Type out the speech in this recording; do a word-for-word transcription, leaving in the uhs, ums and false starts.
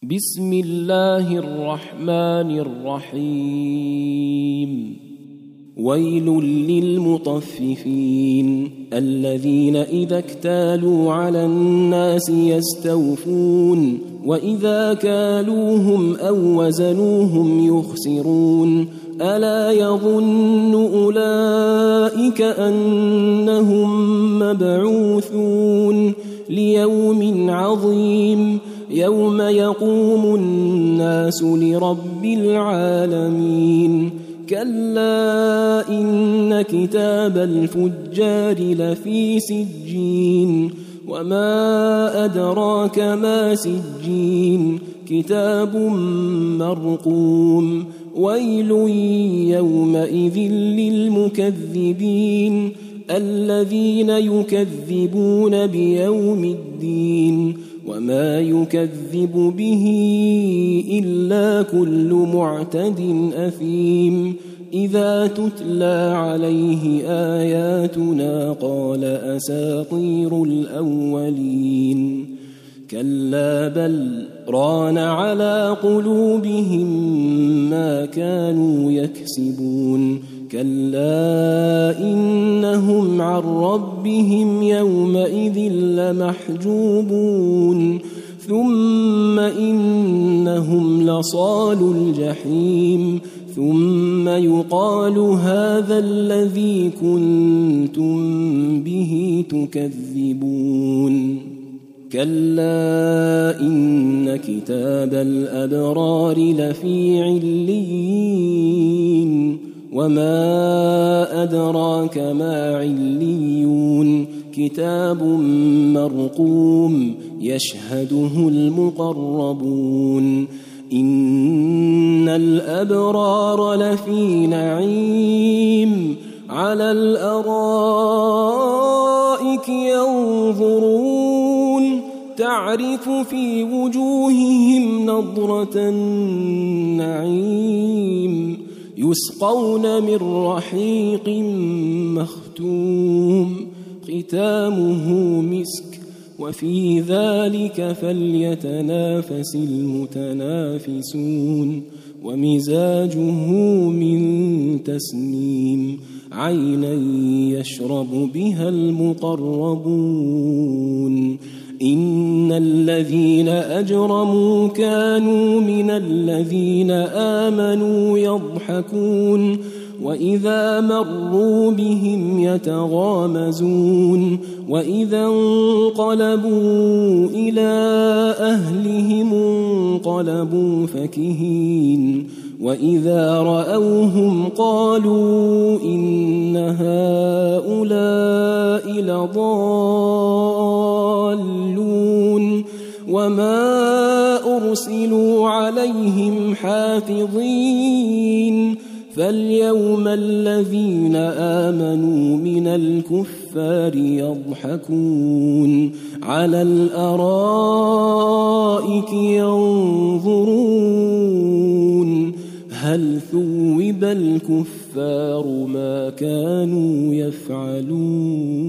بسم الله الرحمن الرحيم ويل للمطففين الذين إذا اكتالوا على الناس يستوفون وإذا كالوهم أو وزنوهم يخسرون ألا يظن أولئك أنهم مبعوثون ليوم عظيم يوم يقوم الناس لرب العالمين كلا إن كتاب الفجار لفي سجين وما أدراك ما سجين كتاب مرقوم ويل يومئذ للمكذبين الذين يكذبون بيوم الدين وما يكذب به إلا كل معتد أثيم إذا تتلى عليه آياتنا قال أساطير الأولين كلا بل ران على قلوبهم ما كانوا يكسبون كلا إنهم عن ربهم يومئذ لمحجوبون ثم إنهم لصالوا الجحيم ثم يقال هذا الذي كنتم به تكذبون كلا إن كتاب الأبرار لفي عليين وما أدراك ما عليون كتاب مرقوم يشهده المقربون إن الأبرار لفي نعيم على الأرائك ينظرون تعرف في وجوههم نضرة النعيم يسقون من رحيق مختوم ختامه مسك وفي ذلك فليتنافس المتنافسون ومزاجه من تسنيم عينا يشرب بها المقربون إن الذين أجرموا كانوا من الذين آمنوا يضحكون وإذا مروا بهم يتغامزون وإذا انقلبوا إلى أهلهم انقلبوا فكهين وإذا رأوهم قالوا إن هؤلاء لضالون وما أرسلوا عليهم حافظين فاليوم الذين آمنوا من الكفار يضحكون على الأرائك ينظرون هل ثوب الكفار ما كانوا يفعلون